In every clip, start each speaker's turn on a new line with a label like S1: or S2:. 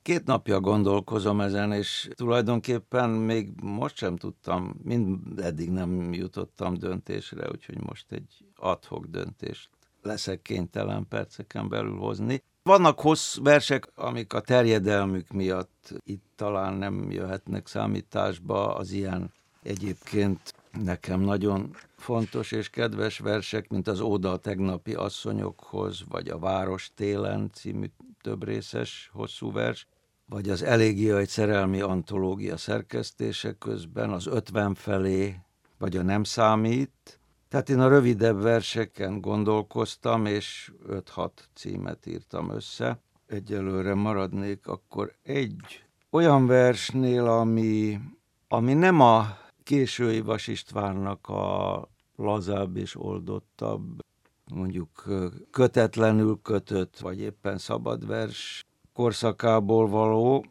S1: 2 napja gondolkozom ezen, és tulajdonképpen még most sem tudtam, eddig nem jutottam döntésre, úgyhogy most egy ad hoc döntést leszek kénytelen perceken belül hozni. Vannak versek, amik a terjedelmük miatt itt talán nem jöhetnek számításba, az ilyen egyébként nekem nagyon fontos és kedves versek, mint az Óda a tegnapi asszonyokhoz, vagy a Város télen című többrészes hosszú vers, vagy az Elégia egy szerelmi antológia szerkesztése közben, az 50 felé, vagy a Nem számít. Tehát én a rövidebb verseken gondolkoztam, és 5-6 címet írtam össze. Egyelőre maradnék akkor egy olyan versnél, ami nem a késői Vas Istvánnak a lazább és oldottabb, mondjuk kötetlenül kötött, vagy éppen szabad vers korszakából való,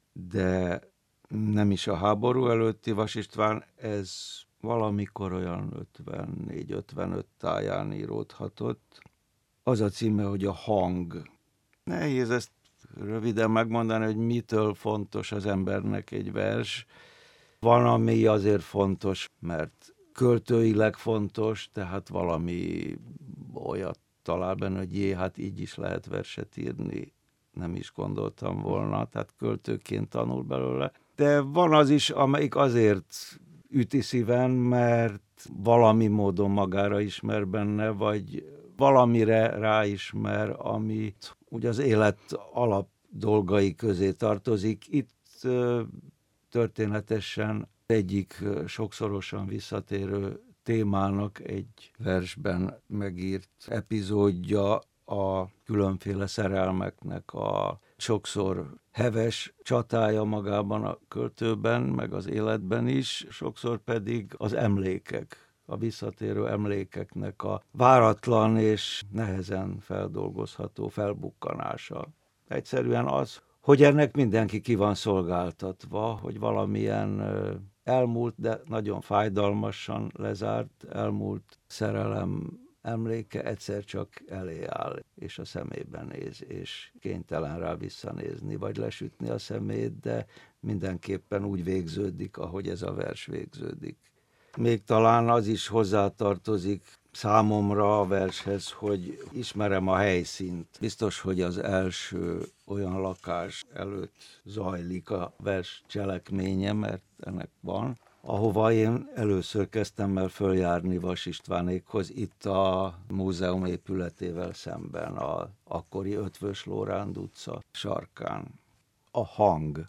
S1: de nem is a háború előtti Vas István, ez valamikor olyan 54-55 táján íródhatott. Az a címe, hogy a hang. Nehéz ezt röviden megmondani, hogy mitől fontos az embernek egy vers. Van, ami azért fontos, mert költőileg fontos, tehát valami olyat talál benne, hogy hát így is lehet verset írni, nem is gondoltam volna, tehát költőként tanul belőle. De van az is, amelyik azért üti szíven, mert valami módon magára ismer benne, vagy valamire ráismer, ami ugye az élet alap dolgai közé tartozik. Itt történetesen egyik sokszorosan visszatérő témának egy versben megírt epizódja a különféle szerelmeknek a sokszor heves csatája magában a költőben, meg az életben is, sokszor pedig az emlékek, a visszatérő emlékeknek a váratlan és nehezen feldolgozható felbukkanása. Egyszerűen az, hogy ennek mindenki ki van szolgáltatva, hogy valamilyen elmúlt, de nagyon fájdalmasan lezárt elmúlt szerelem emléke egyszer csak elé áll, és a szemébe néz, és kénytelen rá visszanézni, vagy lesütni a szemét, de mindenképpen úgy végződik, ahogy ez a vers végződik. Még talán az is hozzátartozik számomra a vershez, hogy ismerem a helyszínt. Biztos, hogy az első olyan lakás előtt zajlik a vers cselekménye, mert ennek van, ahova én először kezdtem el följárni Vas Istvánékhoz, itt a múzeum épületével szemben, az akkori Ötvös Lóránd utca sarkán. A hang.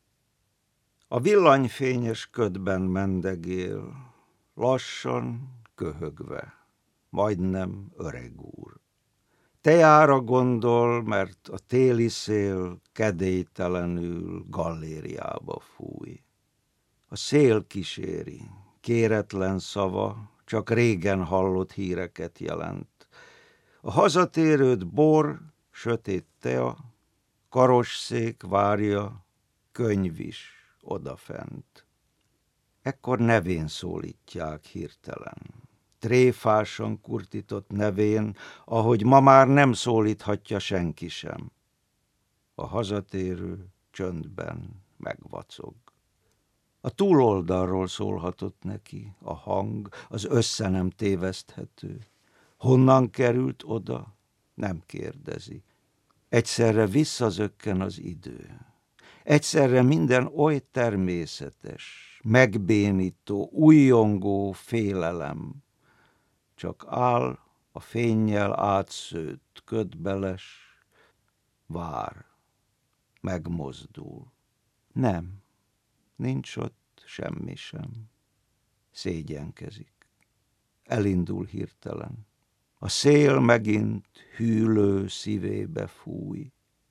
S1: A villanyfényes ködben mendegél, lassan, köhögve, majdnem öreg úr. Tejára gondol, mert a téli szél kedélytelenül gallériába fúj. A szél kíséri, kéretlen szava, csak régen hallott híreket jelent. A hazatérőt bor, sötét tea, karosszék várja, könyv is odafent. Ekkor nevén szólítják hirtelen. Tréfásan kurtított nevén, ahogy ma már nem szólíthatja senki sem. A hazatérő csöndben megvacog. A túloldalról szólhatott neki, a hang, az össze nem téveszthető. Honnan került oda? Nem kérdezi. Egyszerre visszazökken az idő. Egyszerre minden oly természetes, megbénító, újjongó félelem. Csak áll a fénnyel átszőtt, ködbeles, vár, megmozdul. Nem, nincs ott semmi sem. Szégyenkezik. Elindul hirtelen. A szél megint hűlő szívébe fúj.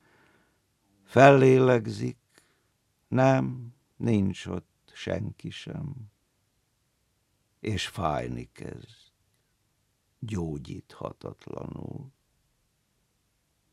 S1: Fellélegzik, nem, nincs ott senki sem. És fájni kezd, gyógyíthatatlanul.